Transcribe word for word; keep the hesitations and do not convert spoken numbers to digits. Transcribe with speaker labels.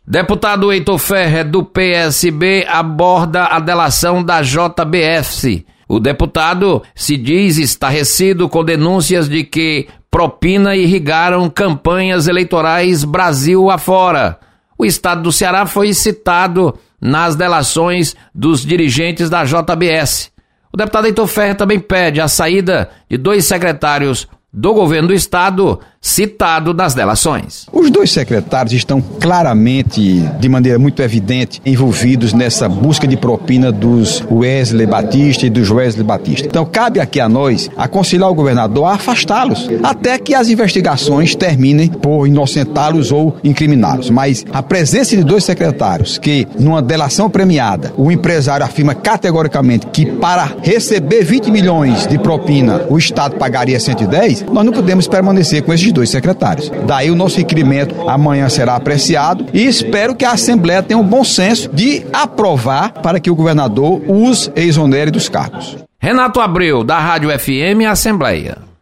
Speaker 1: Deputado Heitor Ferrer, do P S B, aborda a delação da J B S. O deputado se diz estarrecido com denúncias de que propina irrigaram campanhas eleitorais Brasil afora. O estado do Ceará foi citado nas delações dos dirigentes da J B S. O deputado Heitor Ferrer também pede a saída de dois secretários do governo do estado citado nas delações.
Speaker 2: Os dois secretários estão claramente, de maneira muito evidente, envolvidos nessa busca de propina dos Wesley Batista e dos Wesley Batista. Então cabe aqui a nós aconselhar o governador a afastá-los, até que as investigações terminem por inocentá-los ou incriminá-los. Mas a presença de dois secretários que, numa delação premiada, o empresário afirma categoricamente que para receber vinte milhões de propina o estado pagaria cento e dez, nós não podemos permanecer com esses dois secretários. Daí o nosso requerimento amanhã será apreciado e espero que a Assembleia tenha um bom senso de aprovar para que o governador os exonere dos cargos.
Speaker 1: Renato Abreu, da Rádio F M Assembleia.